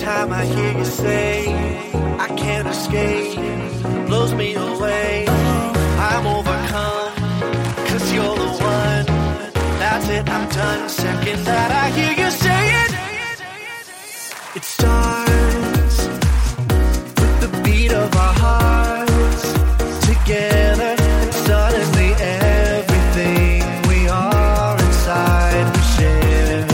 time I hear you say I can't escape, blows me away. I'm overcome, 'cause you're the one. That's it, I'm done. Second that I hear you say it, it starts with the beat of our hearts together, and suddenly everything we are inside we share.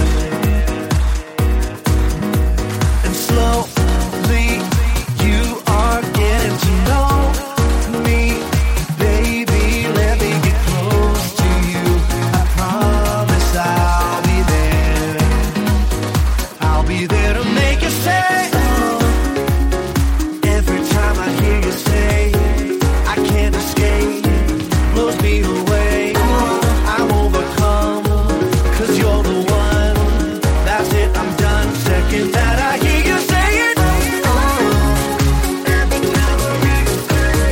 And slowly you are getting to know me, baby. Let me get close to you. I promise I'll be there. I'll be there to make you say. Every time I hear you say I can't escape, blows me away. I'm overcome, 'cause you're the one. That's it, I'm done. Second that I hear you say it, every time I hear you say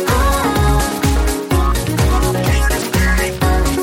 can't escape,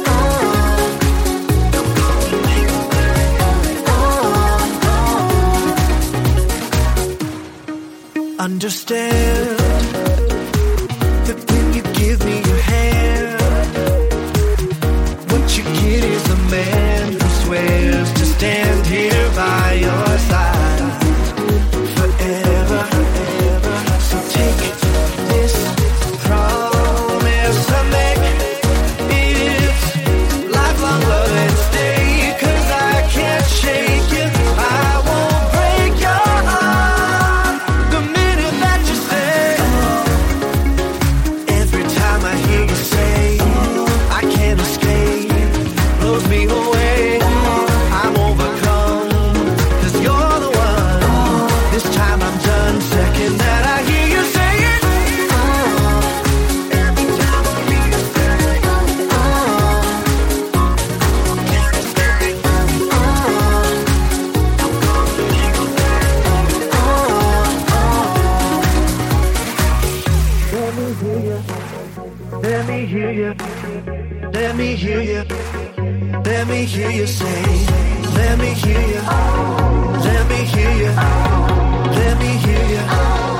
understand that when you give me your hand, what you get is a man who swears to stand here by your side forever. So take this promise I make, it's lifelong love and stay, 'cause I can't shake you. I won't break your heart the minute that you say. Every time I hear you say I can't escape, blows me away. I'm overcome, 'cause you're the one. This time I'm done. Second that I hear you say it, every time I hear you say can't escape, let me hear you, let me hear you, let me hear you say, let me hear you, let me hear you, let me hear you.